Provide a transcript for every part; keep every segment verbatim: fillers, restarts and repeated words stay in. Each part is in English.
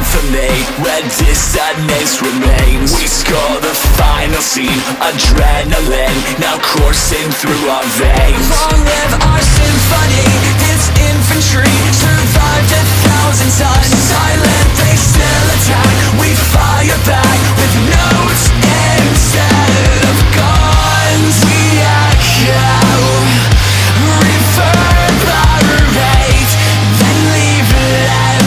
for me, where dissonance remains. We score the final scene, adrenaline now coursing through our veins. Long live our symphony, it's infantry, survived a thousand suns. Silent, they still attack, we fire back with notes instead of guns. We echo, reverberate, then leave them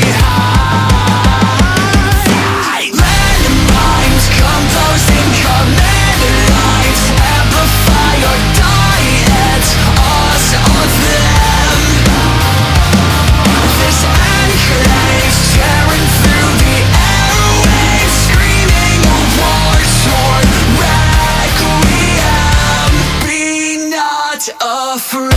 behind. Landmines composing command lines, amplify or die, it's us or them. This enclave tearing through the airwaves, screaming a war-torn requiem. Be not afraid.